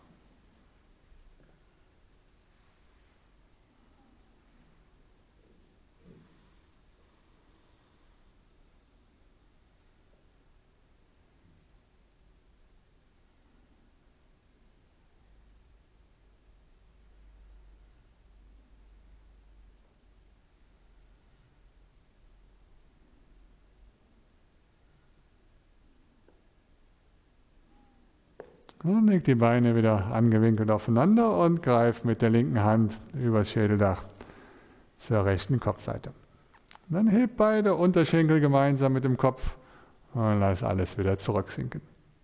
Und leg die Beine wieder angewinkelt aufeinander und greif mit der linken Hand übers Schädeldach zur rechten Kopfseite. Dann heb beide Unterschenkel gemeinsam mit dem Kopf und lass alles wieder zurücksinken.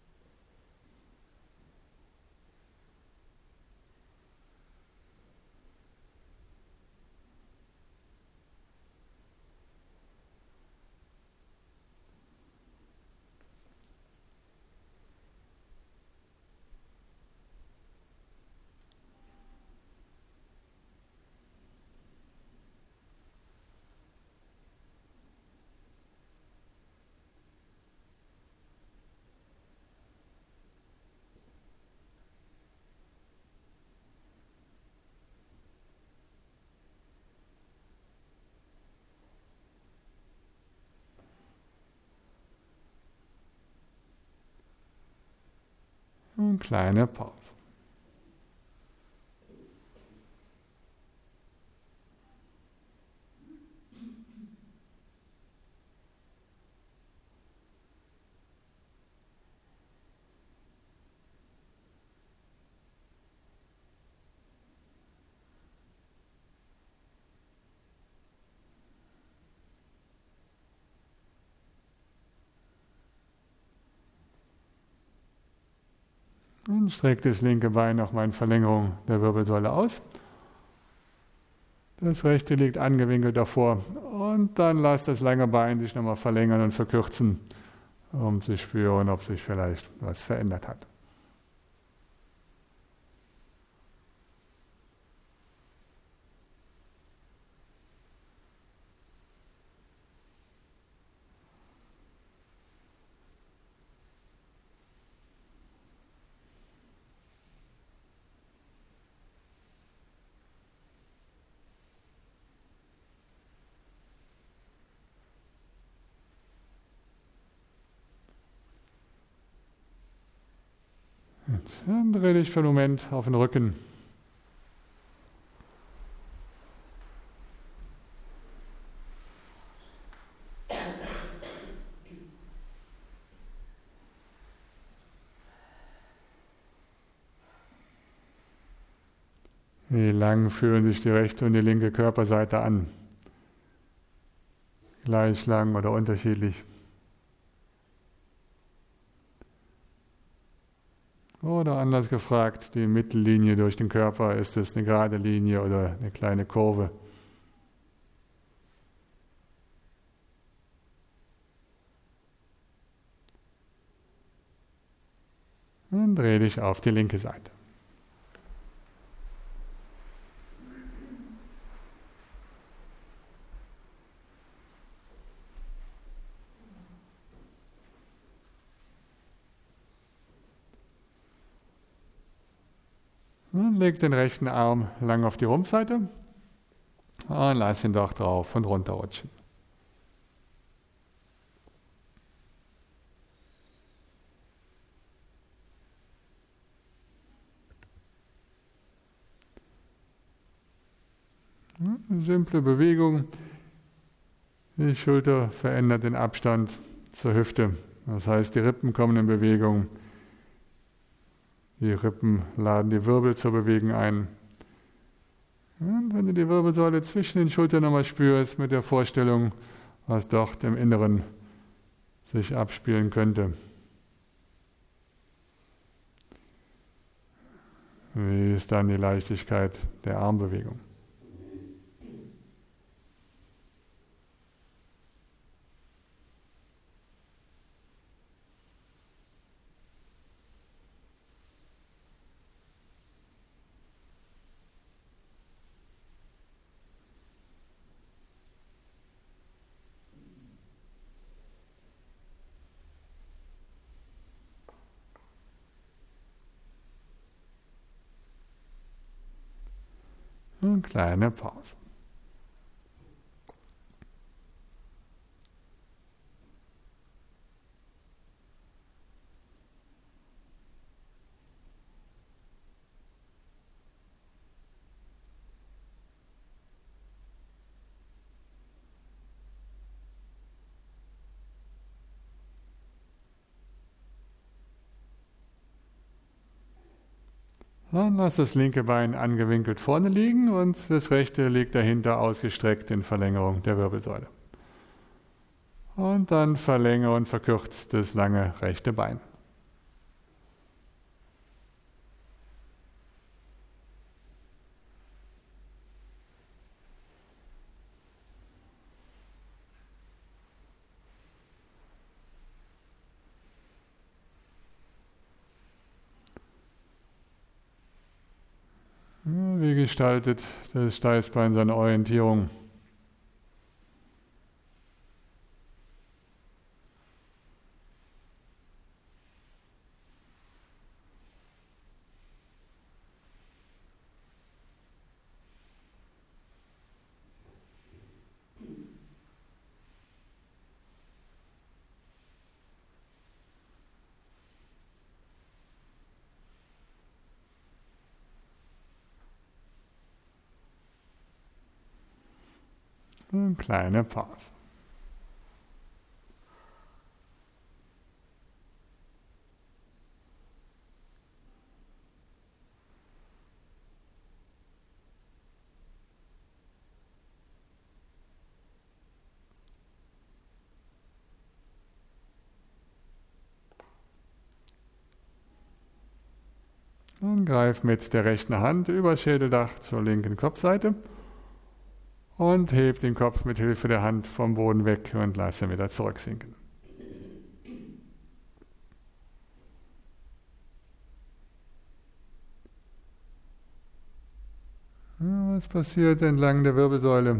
Eine kleine Pause. Und streckt das linke Bein nochmal in Verlängerung der Wirbelsäule aus. Das rechte liegt angewinkelt davor. Und dann lasst das lange Bein sich nochmal verlängern und verkürzen, um zu spüren, ob sich vielleicht was verändert hat. Dann dreh dich für einen Moment auf den Rücken. Wie lang fühlen sich die rechte und die linke Körperseite an? Gleich lang oder unterschiedlich? Oder anders gefragt, die Mittellinie durch den Körper, ist es eine gerade Linie oder eine kleine Kurve? Dann dreh dich auf die linke Seite. Und leg den rechten Arm lang auf die Rumpfseite und lass ihn doch drauf und runter rutschen. Eine simple Bewegung. Die Schulter verändert den Abstand zur Hüfte. Das heißt, die Rippen kommen in Bewegung. Die Rippen laden die Wirbel zur Bewegung ein. Und wenn du die Wirbelsäule zwischen den Schultern nochmal spürst, mit der Vorstellung, was dort im Inneren sich abspielen könnte. Wie ist dann die Leichtigkeit der Armbewegung? Eine kleine Pause. Dann lass das linke Bein angewinkelt vorne liegen und das rechte liegt dahinter ausgestreckt in Verlängerung der Wirbelsäule. Und dann verlängere und verkürzt das lange rechte Bein. Wie gestaltet das Steißbein seine Orientierung? Eine kleine Pause. Greif mit der rechten Hand übers Schädeldach zur linken Kopfseite und heb den Kopf mit Hilfe der Hand vom Boden weg und lasse wieder zurücksinken. Was passiert entlang der Wirbelsäule?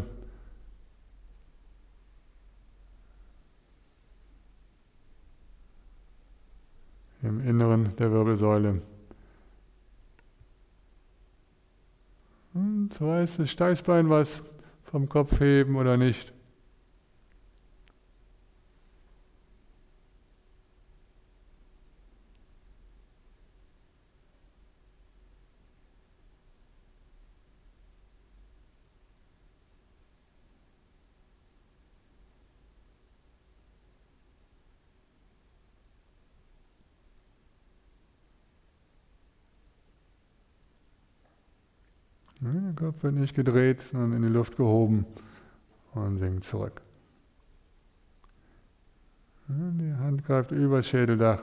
Im Inneren der Wirbelsäule. Und weiß das Steißbein was vom Kopf heben oder nicht? Der Kopf wird nicht gedreht, sondern in die Luft gehoben und sinkt zurück. Die Hand greift übers Schädeldach.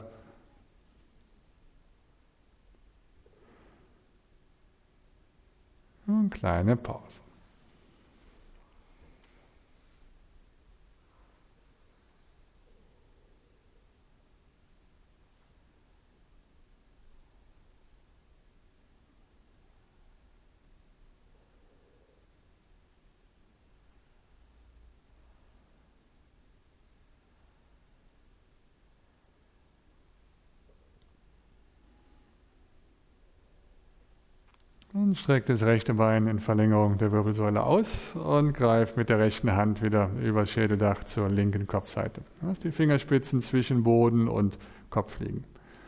Und kleine Pause. Und streckt das rechte Bein in Verlängerung der Wirbelsäule aus und greift mit der rechten Hand wieder übers Schädeldach zur linken Kopfseite. Lass die Fingerspitzen zwischen Boden und Kopf liegen.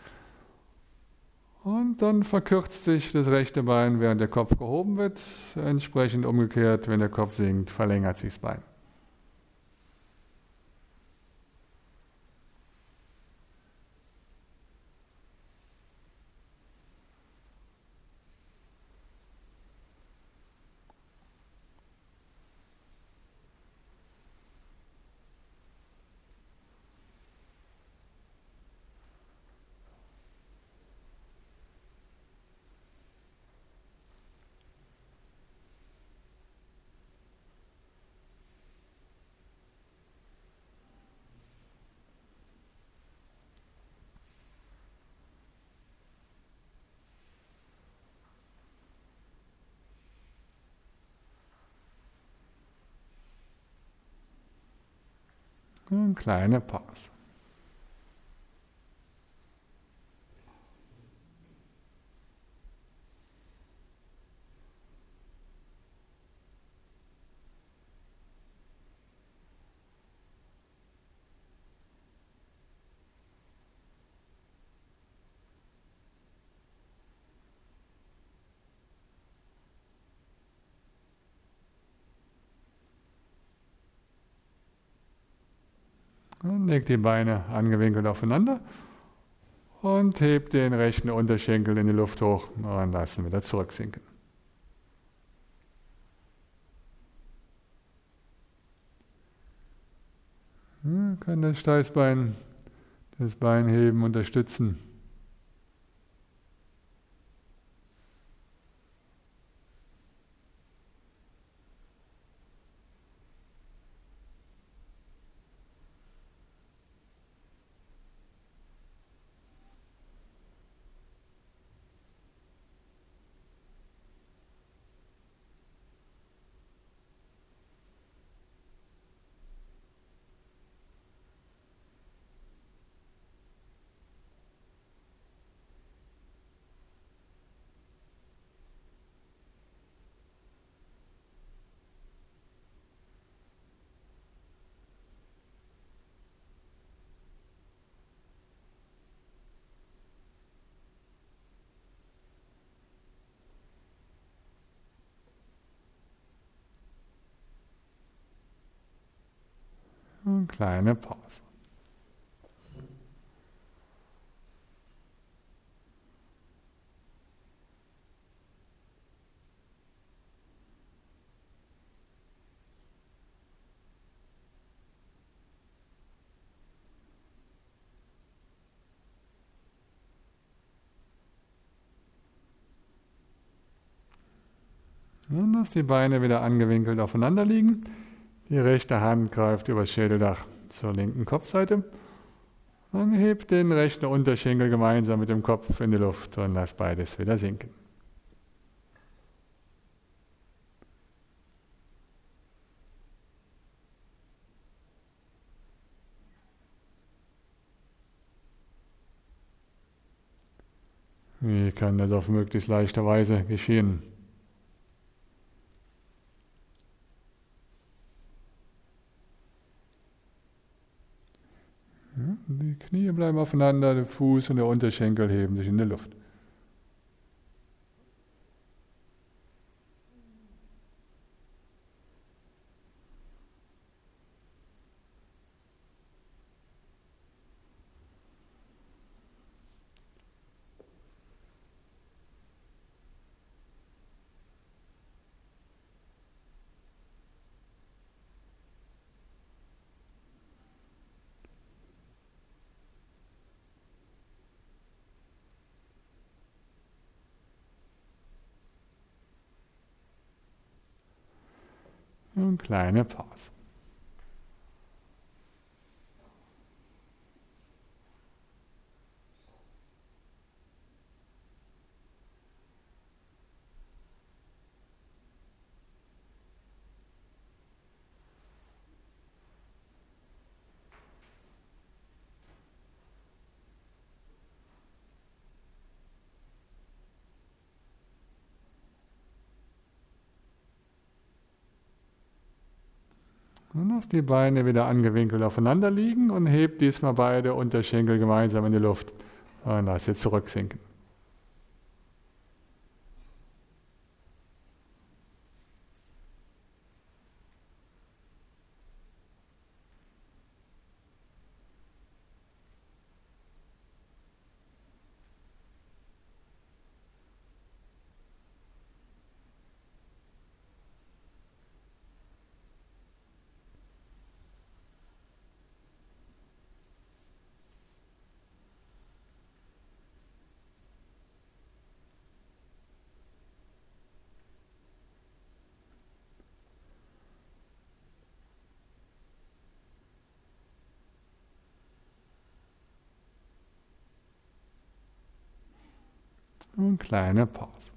Und dann verkürzt sich das rechte Bein, während der Kopf gehoben wird. Entsprechend umgekehrt, wenn der Kopf sinkt, verlängert sich das Bein. Und kleine Pause. Und legt die Beine angewinkelt aufeinander und hebt den rechten Unterschenkel in die Luft hoch und lassen wieder zurücksinken. Kann das Steißbein das Beinheben unterstützen. Und kleine Pause. Und lass die Beine wieder angewinkelt aufeinander liegen. Die rechte Hand greift übers Schädeldach zur linken Kopfseite. Und heb den rechten Unterschenkel gemeinsam mit dem Kopf in die Luft und lass beides wieder sinken. Wie kann das auf möglichst leichte Weise geschehen? Ja, die Knie bleiben aufeinander, der Fuß und der Unterschenkel heben sich in der Luft. Und kleine Pause. Und lass die Beine wieder angewinkelt aufeinander liegen und heb diesmal beide Unterschenkel gemeinsam in die Luft. Und lass sie zurücksinken. Und kleine Pause.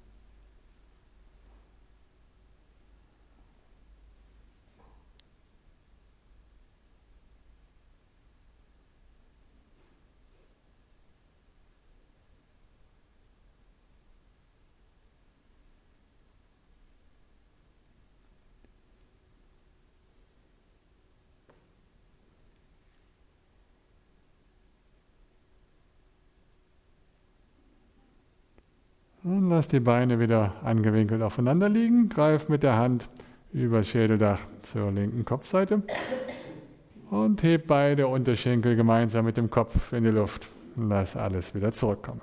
Und lass die Beine wieder angewinkelt aufeinander liegen. Greif mit der Hand über Schädeldach zur linken Kopfseite und heb beide Unterschenkel gemeinsam mit dem Kopf in die Luft. Und lass alles wieder zurückkommen.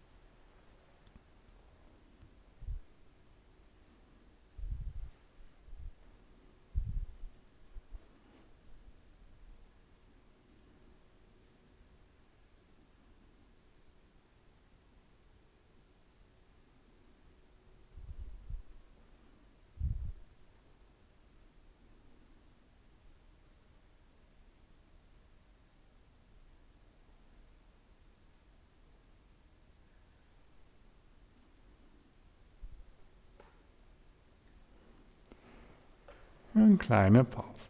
Eine kleine Pause.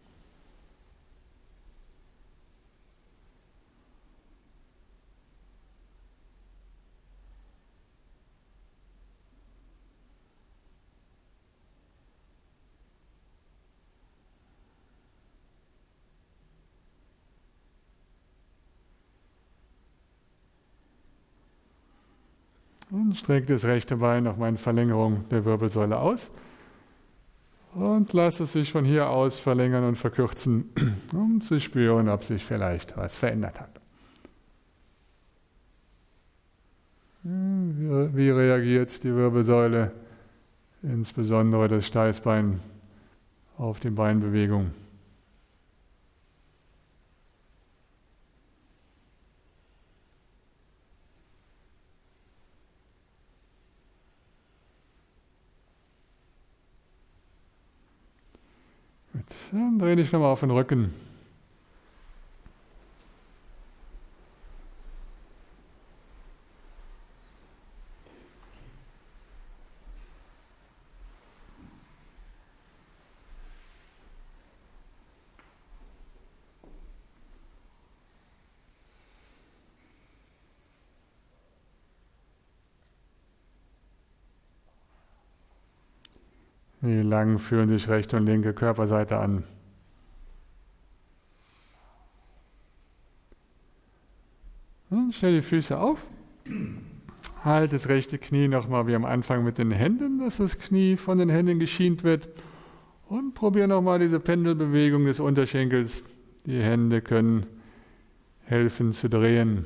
Und streck das rechte Bein auf meine Verlängerung der Wirbelsäule aus. Und lass es sich von hier aus verlängern und verkürzen, um zu spüren, ob sich vielleicht was verändert hat. Wie reagiert die Wirbelsäule, insbesondere das Steißbein, auf die Beinbewegung? Gut. Dann dreh dich nochmal auf den Rücken. Wie lang fühlen sich rechte und linke Körperseite an? Und stell die Füße auf. Halt das rechte Knie nochmal wie am Anfang mit den Händen, dass das Knie von den Händen geschient wird. Und probier nochmal diese Pendelbewegung des Unterschenkels. Die Hände können helfen zu drehen.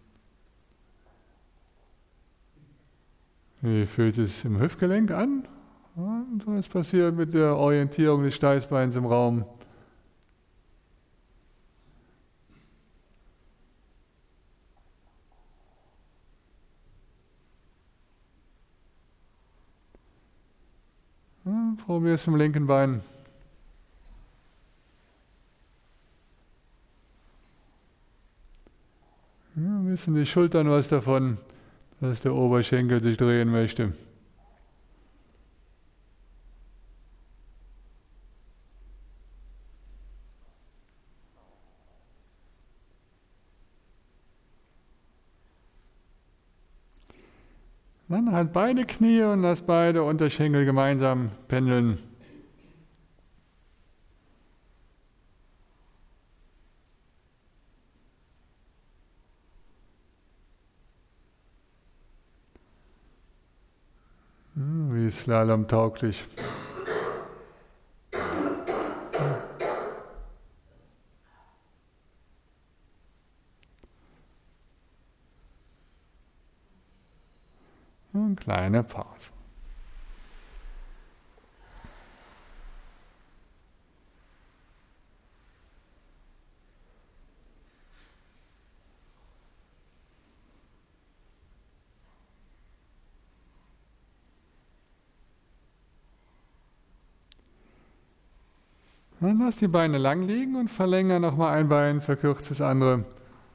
Wie fühlt es im Hüftgelenk an? Und was passiert mit der Orientierung des Steißbeins im Raum? Ja, probier es im linken Bein. Ja, wissen die Schultern was davon, dass der Oberschenkel sich drehen möchte? Dann halt beide Knie und lass beide Unterschenkel gemeinsam pendeln. Wie Slalom tauglich. Eine kleine Pause. Dann lass die Beine lang liegen und verlängere nochmal ein Bein, verkürze das andere.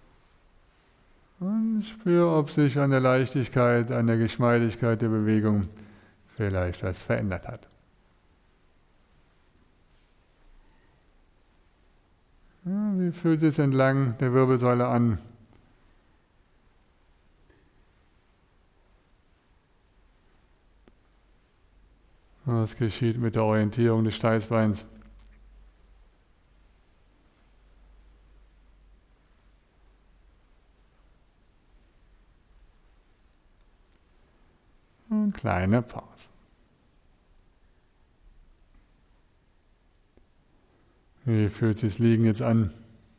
Und spür, ob sich an der Leichtigkeit, an der Geschmeidigkeit der Bewegung vielleicht was verändert hat. Ja, wie fühlt es entlang der Wirbelsäule an? Was geschieht mit der Orientierung des Steißbeins? Eine kleine Pause. Wie fühlt sich das Liegen jetzt an?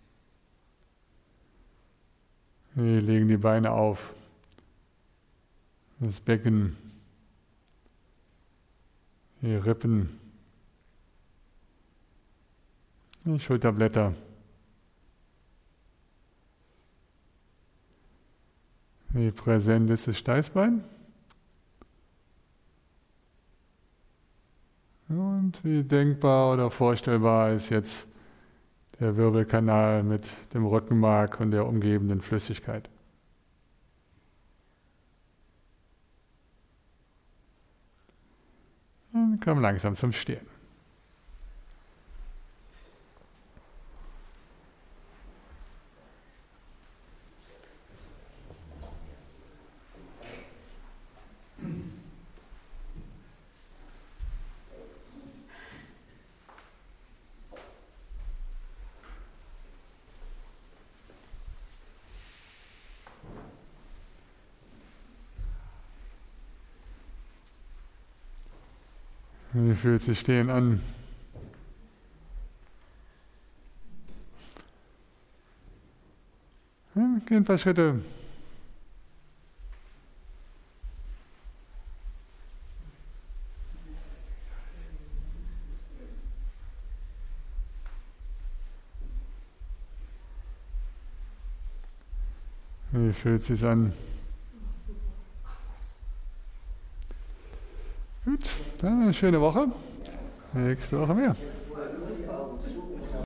Wie legen die Beine auf? Das Becken, die Rippen, die Schulterblätter. Wie präsent ist das Steißbein? Und wie denkbar oder vorstellbar ist jetzt der Wirbelkanal mit dem Rückenmark und der umgebenden Flüssigkeit? Dann komm langsam zum Stehen. Wie fühlt sich Stehen an? Ja, geh ein paar Schritte. Wie fühlt sich an? Gut, dann eine schöne Woche. Nächste Woche mehr.